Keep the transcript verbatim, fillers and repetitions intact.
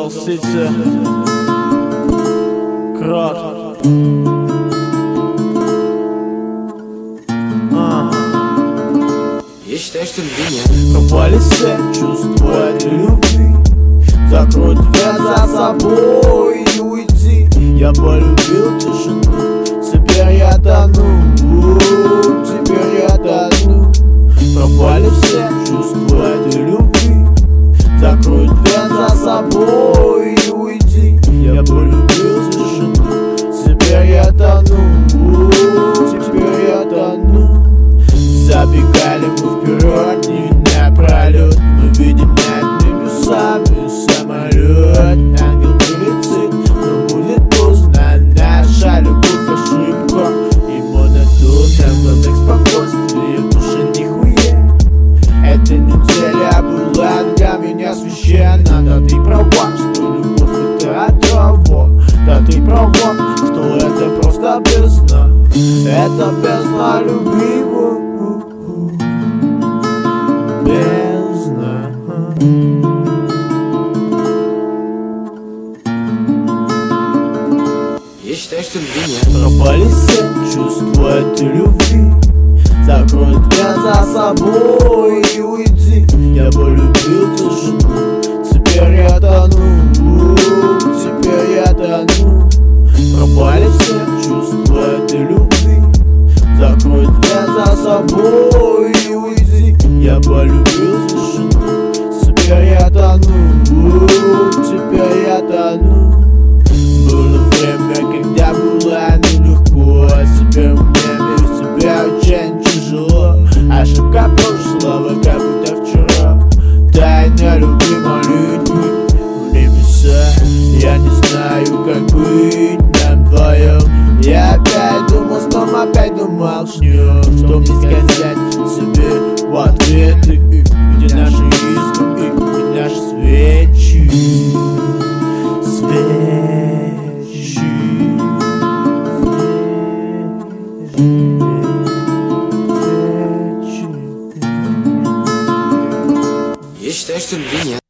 Soul City Крот. а. Я считаю, что любви нет. Пропали все чувства этой любви. Закрой дверь за собой и уйди. Я полюбил тишину, теперь я тону, теперь я тону. Пропали все чувства этой любви. Закрой дверь за собой и уйди. Я полюбил тишину, теперь я тону, теперь я тону. Забегали мы вперед, дни напролет. Мы видим над небесами самолет. Ангел прилетит, но будет поздно. Наша любовь ошибка и монотонно. В глазах спокойствие, в душе нихуя. Эта неделя была для меня священна. Да ты права, что любовь это отрава. Да ты права, что это просто бездна. Это бездна любви. Бездна. Я считаю, что любви нет. Пропали все чувства этой любви. Закрой дверь за собой и уйди. Я полюбил тишину, теперь я тону, теперь я тону. Пропали все чувства этой любви. Закрой дверь за собой и уйди. Я полюбил тишину, теперь я тону, теперь я тону. Было время, когда было нелегко, а теперь мне без тебя очень тяжело. Ошибка прошлого, как будто вчера. Тайна любви молитвы в небеса. Я не знаю, как быть нам вдвоем. Я опять думал сном, опять думал снем. Что мне сказать себе в ответ? Где наши искры, где наши свечи? Свечи. Я считаю, что любви нет.